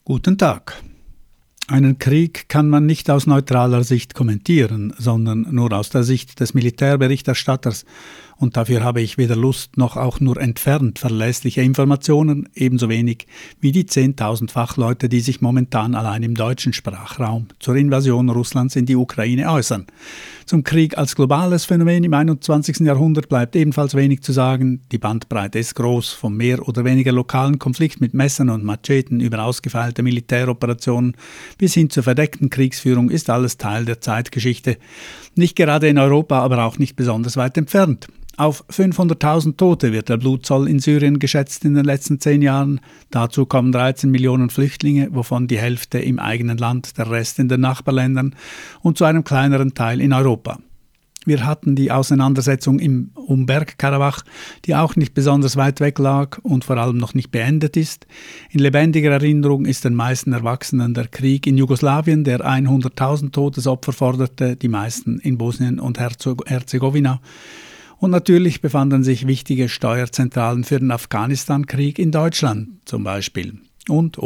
Guten Tag. Einen Krieg kann man nicht aus neutraler Sicht kommentieren, sondern nur aus der Sicht des Militärberichterstatters. Und dafür habe ich weder Lust noch auch nur entfernt verlässliche Informationen, ebenso wenig wie die 10.000 Fachleute, die sich momentan allein im deutschen Sprachraum zur Invasion Russlands in die Ukraine äußern. Zum Krieg als globales Phänomen im 21. Jahrhundert bleibt ebenfalls wenig zu sagen. Die Bandbreite ist groß, vom mehr oder weniger lokalen Konflikt mit Messern und Macheten über ausgefeilte Militäroperationen bis hin zur verdeckten Kriegsführung ist alles Teil der Zeitgeschichte. Nicht gerade in Europa, aber auch nicht besonders weit entfernt. Auf 500.000 Tote wird der Blutzoll in Syrien geschätzt in den letzten 10 Jahren. Dazu kommen 13 Millionen Flüchtlinge, wovon die Hälfte im eigenen Land, der Rest in den Nachbarländern und zu einem kleineren Teil in Europa. Wir hatten die Auseinandersetzung um Bergkarabach, die auch nicht besonders weit weg lag und vor allem noch nicht beendet ist. In lebendiger Erinnerung ist den meisten Erwachsenen der Krieg in Jugoslawien, der 100.000 Todesopfer forderte, die meisten in Bosnien und Herzegowina. Und natürlich befanden sich wichtige Steuerzentralen für den Afghanistan-Krieg in Deutschland zum Beispiel. Und.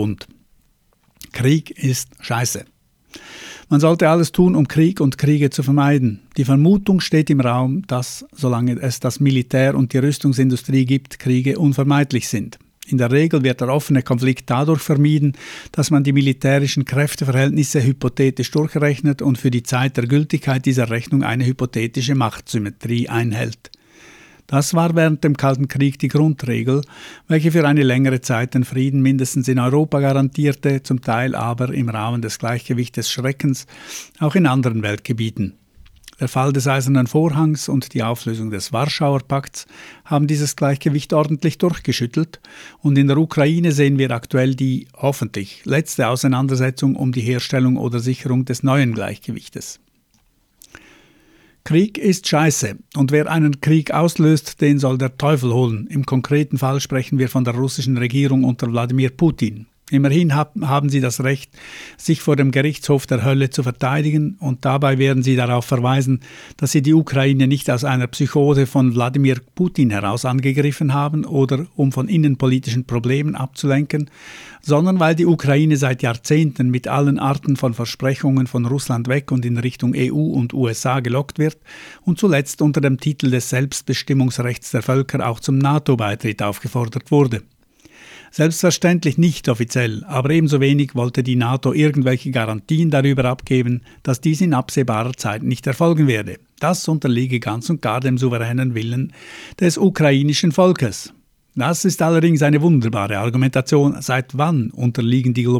Krieg ist scheiße. Man sollte alles tun, um Krieg und Kriege zu vermeiden. Die Vermutung steht im Raum, dass, solange es das Militär und die Rüstungsindustrie gibt, Kriege unvermeidlich sind. In der Regel wird der offene Konflikt dadurch vermieden, dass man die militärischen Kräfteverhältnisse hypothetisch durchrechnet und für die Zeit der Gültigkeit dieser Rechnung eine hypothetische Machtsymmetrie einhält. Das war während dem Kalten Krieg die Grundregel, welche für eine längere Zeit den Frieden mindestens in Europa garantierte, zum Teil aber im Rahmen des Gleichgewichts des Schreckens auch in anderen Weltgebieten. Der Fall des Eisernen Vorhangs und die Auflösung des Warschauer Pakts haben dieses Gleichgewicht ordentlich durchgeschüttelt und in der Ukraine sehen wir aktuell die, hoffentlich, letzte Auseinandersetzung um die Herstellung oder Sicherung des neuen Gleichgewichtes. Krieg ist scheiße und wer einen Krieg auslöst, den soll der Teufel holen. Im konkreten Fall sprechen wir von der russischen Regierung unter Wladimir Putin. Immerhin haben sie das Recht, sich vor dem Gerichtshof der Hölle zu verteidigen und dabei werden sie darauf verweisen, dass sie die Ukraine nicht aus einer Psychose von Wladimir Putin heraus angegriffen haben oder um von innenpolitischen Problemen abzulenken, sondern weil die Ukraine seit Jahrzehnten mit allen Arten von Versprechungen von Russland weg und in Richtung EU und USA gelockt wird und zuletzt unter dem Titel des Selbstbestimmungsrechts der Völker auch zum NATO-Beitritt aufgefordert wurde. Selbstverständlich nicht offiziell, aber ebenso wenig wollte die NATO irgendwelche Garantien darüber abgeben, dass dies in absehbarer Zeit nicht erfolgen werde. Das unterliege ganz und gar dem souveränen Willen des ukrainischen Volkes. Das ist allerdings eine wunderbare Argumentation. Seit wann unterliegt die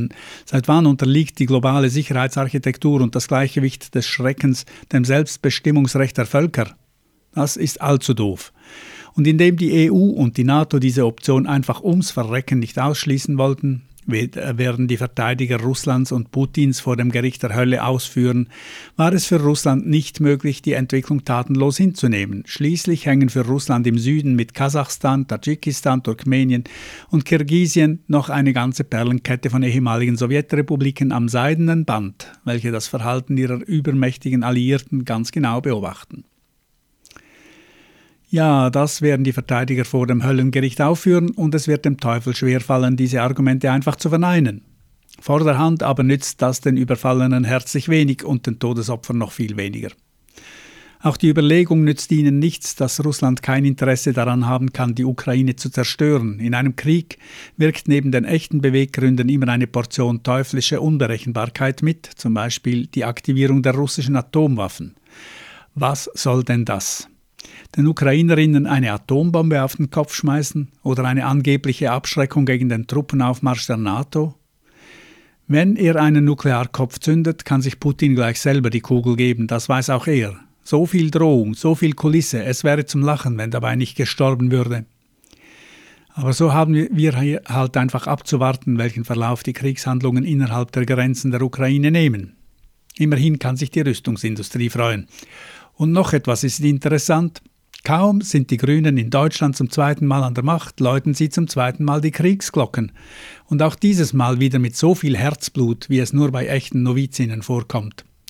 globale Sicherheitsarchitektur und das Gleichgewicht des Schreckens dem Selbstbestimmungsrecht der Völker? Das ist allzu doof. Und indem die EU und die NATO diese Option einfach ums Verrecken nicht ausschließen wollten, werden die Verteidiger Russlands und Putins vor dem Gericht der Hölle ausführen, war es für Russland nicht möglich, die Entwicklung tatenlos hinzunehmen. Schließlich hängen für Russland im Süden mit Kasachstan, Tadschikistan, Turkmenien und Kirgisien noch eine ganze Perlenkette von ehemaligen Sowjetrepubliken am seidenen Band, welche das Verhalten ihrer übermächtigen Alliierten ganz genau beobachten. Ja, das werden die Verteidiger vor dem Höllengericht aufführen und es wird dem Teufel schwerfallen, diese Argumente einfach zu verneinen. Vorderhand aber nützt das den Überfallenen herzlich wenig und den Todesopfern noch viel weniger. Auch die Überlegung nützt ihnen nichts, dass Russland kein Interesse daran haben kann, die Ukraine zu zerstören. In einem Krieg wirkt neben den echten Beweggründen immer eine Portion teuflische Unberechenbarkeit mit, zum Beispiel die Aktivierung der russischen Atomwaffen. Was soll denn das? Den Ukrainerinnen eine Atombombe auf den Kopf schmeißen oder eine angebliche Abschreckung gegen den Truppenaufmarsch der NATO? Wenn er einen Nuklearkopf zündet, kann sich Putin gleich selber die Kugel geben, das weiß auch er. So viel Drohung, so viel Kulisse, es wäre zum Lachen, wenn dabei nicht gestorben würde. Aber so haben wir hier halt einfach abzuwarten, welchen Verlauf die Kriegshandlungen innerhalb der Grenzen der Ukraine nehmen. Immerhin kann sich die Rüstungsindustrie freuen. Und noch etwas ist interessant. Kaum sind die Grünen in Deutschland zum zweiten Mal an der Macht, läuten sie zum zweiten Mal die Kriegsglocken. Und auch dieses Mal wieder mit so viel Herzblut, wie es nur bei echten Novizinnen vorkommt.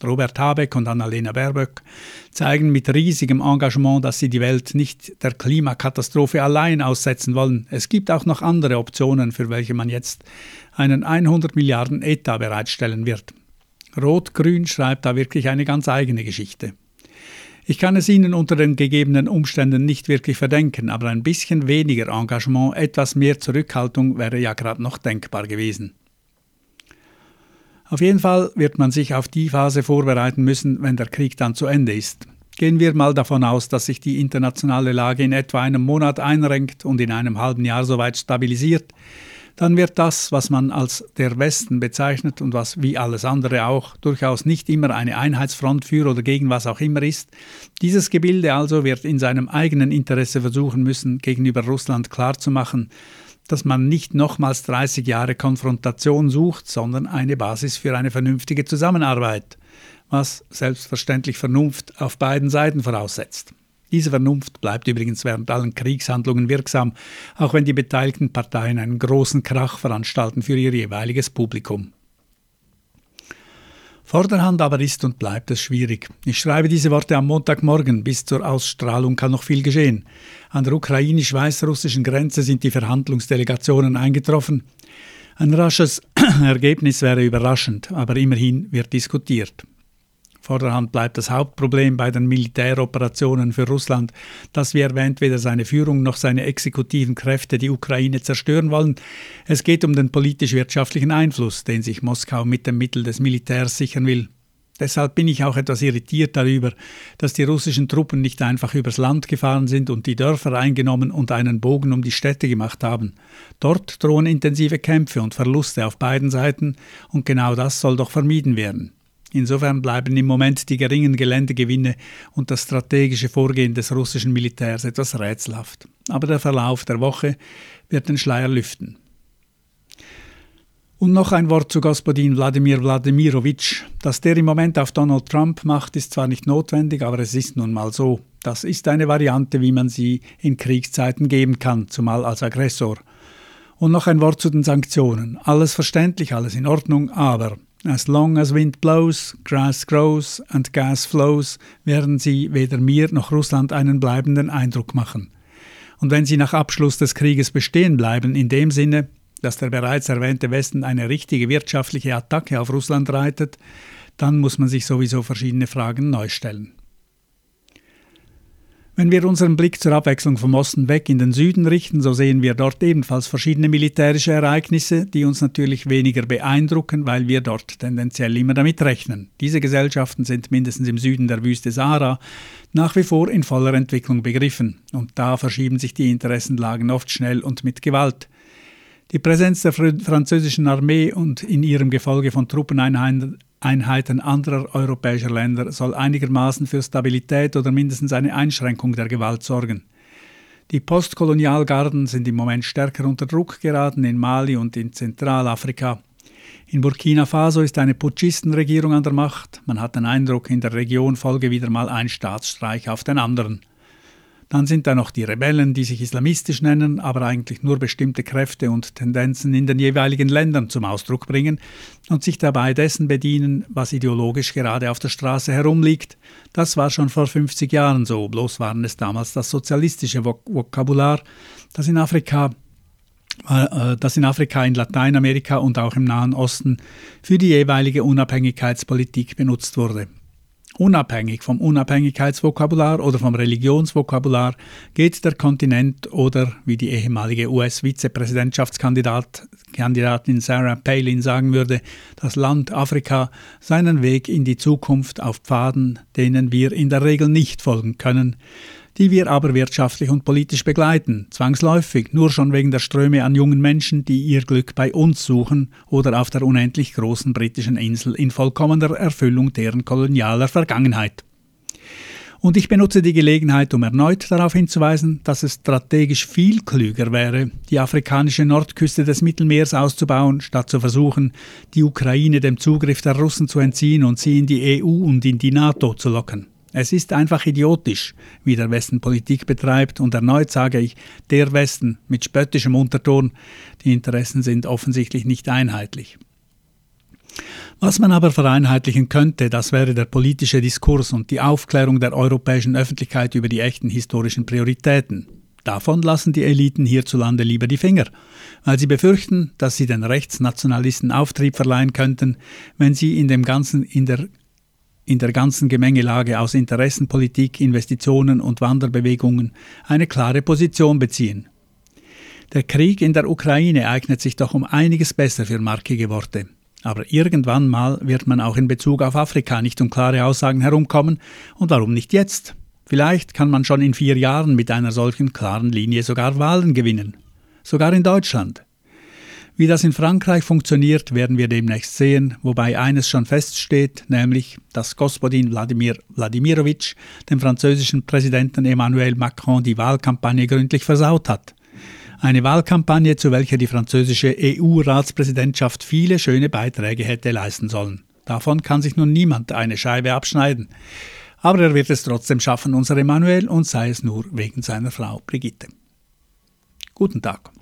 Robert Habeck und Annalena Baerbock zeigen mit riesigem Engagement, dass sie die Welt nicht der Klimakatastrophe allein aussetzen wollen. Es gibt auch noch andere Optionen, für welche man jetzt einen 100 Milliarden Etat bereitstellen wird. Rot-Grün schreibt da wirklich eine ganz eigene Geschichte. Ich kann es Ihnen unter den gegebenen Umständen nicht wirklich verdenken, aber ein bisschen weniger Engagement, etwas mehr Zurückhaltung wäre ja gerade noch denkbar gewesen. Auf jeden Fall wird man sich auf die Phase vorbereiten müssen, wenn der Krieg dann zu Ende ist. Gehen wir mal davon aus, dass sich die internationale Lage in etwa einem Monat einrenkt und in einem halben Jahr soweit stabilisiert, dann wird das, was man als der Westen bezeichnet und was wie alles andere auch durchaus nicht immer eine Einheitsfront für oder gegen was auch immer ist, dieses Gebilde also wird in seinem eigenen Interesse versuchen müssen, gegenüber Russland klarzumachen, dass man nicht nochmals 30 Jahre Konfrontation sucht, sondern eine Basis für eine vernünftige Zusammenarbeit, was selbstverständlich Vernunft auf beiden Seiten voraussetzt. Diese Vernunft bleibt übrigens während allen Kriegshandlungen wirksam, auch wenn die beteiligten Parteien einen großen Krach veranstalten für ihr jeweiliges Publikum. Vorderhand aber ist und bleibt es schwierig. Ich schreibe diese Worte am Montagmorgen. Bis zur Ausstrahlung kann noch viel geschehen. An der ukrainisch-weißrussischen Grenze sind die Verhandlungsdelegationen eingetroffen. Ein rasches Ergebnis wäre überraschend, aber immerhin wird diskutiert. Vorderhand bleibt das Hauptproblem bei den Militäroperationen für Russland, dass, wie erwähnt, weder seine Führung noch seine exekutiven Kräfte die Ukraine zerstören wollen. Es geht um den politisch-wirtschaftlichen Einfluss, den sich Moskau mit dem Mittel des Militärs sichern will. Deshalb bin ich auch etwas irritiert darüber, dass die russischen Truppen nicht einfach übers Land gefahren sind und die Dörfer eingenommen und einen Bogen um die Städte gemacht haben. Dort drohen intensive Kämpfe und Verluste auf beiden Seiten und genau das soll doch vermieden werden. Insofern bleiben im Moment die geringen Geländegewinne und das strategische Vorgehen des russischen Militärs etwas rätselhaft. Aber der Verlauf der Woche wird den Schleier lüften. Und noch ein Wort zu Gospodin Wladimir Wladimirovich. Dass der im Moment auf Donald Trump macht, ist zwar nicht notwendig, aber es ist nun mal so. Das ist eine Variante, wie man sie in Kriegszeiten geben kann, zumal als Aggressor. Und noch ein Wort zu den Sanktionen. Alles verständlich, alles in Ordnung, aber as long as wind blows, grass grows and gas flows, werden sie weder mir noch Russland einen bleibenden Eindruck machen. Und wenn sie nach Abschluss des Krieges bestehen bleiben, in dem Sinne, dass der bereits erwähnte Westen eine richtige wirtschaftliche Attacke auf Russland reitet, dann muss man sich sowieso verschiedene Fragen neu stellen. Wenn wir unseren Blick zur Abwechslung vom Osten weg in den Süden richten, so sehen wir dort ebenfalls verschiedene militärische Ereignisse, die uns natürlich weniger beeindrucken, weil wir dort tendenziell immer damit rechnen. Diese Gesellschaften sind mindestens im Süden der Wüste Sahara nach wie vor in voller Entwicklung begriffen. Und da verschieben sich die Interessenlagen oft schnell und mit Gewalt. Die Präsenz der französischen Armee und in ihrem Gefolge von Truppeneinheiten anderer europäischer Länder soll einigermaßen für Stabilität oder mindestens eine Einschränkung der Gewalt sorgen. Die Postkolonialgarden sind im Moment stärker unter Druck geraten in Mali und in Zentralafrika. In Burkina Faso ist eine Putschistenregierung an der Macht. Man hat den Eindruck, in der Region folge wieder mal ein Staatsstreich auf den anderen. Dann sind da noch die Rebellen, die sich islamistisch nennen, aber eigentlich nur bestimmte Kräfte und Tendenzen in den jeweiligen Ländern zum Ausdruck bringen und sich dabei dessen bedienen, was ideologisch gerade auf der Straße herumliegt. Das war schon vor 50 Jahren so, bloß waren es damals das sozialistische Vokabular, das in Afrika, in Lateinamerika und auch im Nahen Osten für die jeweilige Unabhängigkeitspolitik benutzt wurde. Unabhängig vom Unabhängigkeitsvokabular oder vom Religionsvokabular geht der Kontinent oder, wie die ehemalige US-Vizepräsidentschaftskandidatin Sarah Palin sagen würde, das Land Afrika seinen Weg in die Zukunft auf Pfaden, denen wir in der Regel nicht folgen können, die wir aber wirtschaftlich und politisch begleiten, zwangsläufig, nur schon wegen der Ströme an jungen Menschen, die ihr Glück bei uns suchen oder auf der unendlich großen britischen Insel in vollkommener Erfüllung deren kolonialer Vergangenheit. Und ich benutze die Gelegenheit, um erneut darauf hinzuweisen, dass es strategisch viel klüger wäre, die afrikanische Nordküste des Mittelmeers auszubauen, statt zu versuchen, die Ukraine dem Zugriff der Russen zu entziehen und sie in die EU und in die NATO zu locken. Es ist einfach idiotisch, wie der Westen Politik betreibt und erneut sage ich, der Westen mit spöttischem Unterton, die Interessen sind offensichtlich nicht einheitlich. Was man aber vereinheitlichen könnte, das wäre der politische Diskurs und die Aufklärung der europäischen Öffentlichkeit über die echten historischen Prioritäten. Davon lassen die Eliten hierzulande lieber die Finger, weil sie befürchten, dass sie den Rechtsnationalisten Auftrieb verleihen könnten, wenn sie in der ganzen Gemengelage aus Interessenpolitik, Investitionen und Wanderbewegungen eine klare Position beziehen. Der Krieg in der Ukraine eignet sich doch um einiges besser für markige Worte. Aber irgendwann mal wird man auch in Bezug auf Afrika nicht um klare Aussagen herumkommen, und warum nicht jetzt? Vielleicht kann man schon in 4 Jahren mit einer solchen klaren Linie sogar Wahlen gewinnen. Sogar in Deutschland. Wie das in Frankreich funktioniert, werden wir demnächst sehen, wobei eines schon feststeht, nämlich, dass Gospodin Wladimir Wladimirovitsch dem französischen Präsidenten Emmanuel Macron die Wahlkampagne gründlich versaut hat. Eine Wahlkampagne, zu welcher die französische EU-Ratspräsidentschaft viele schöne Beiträge hätte leisten sollen. Davon kann sich nun niemand eine Scheibe abschneiden. Aber er wird es trotzdem schaffen, unser Emmanuel, und sei es nur wegen seiner Frau Brigitte. Guten Tag.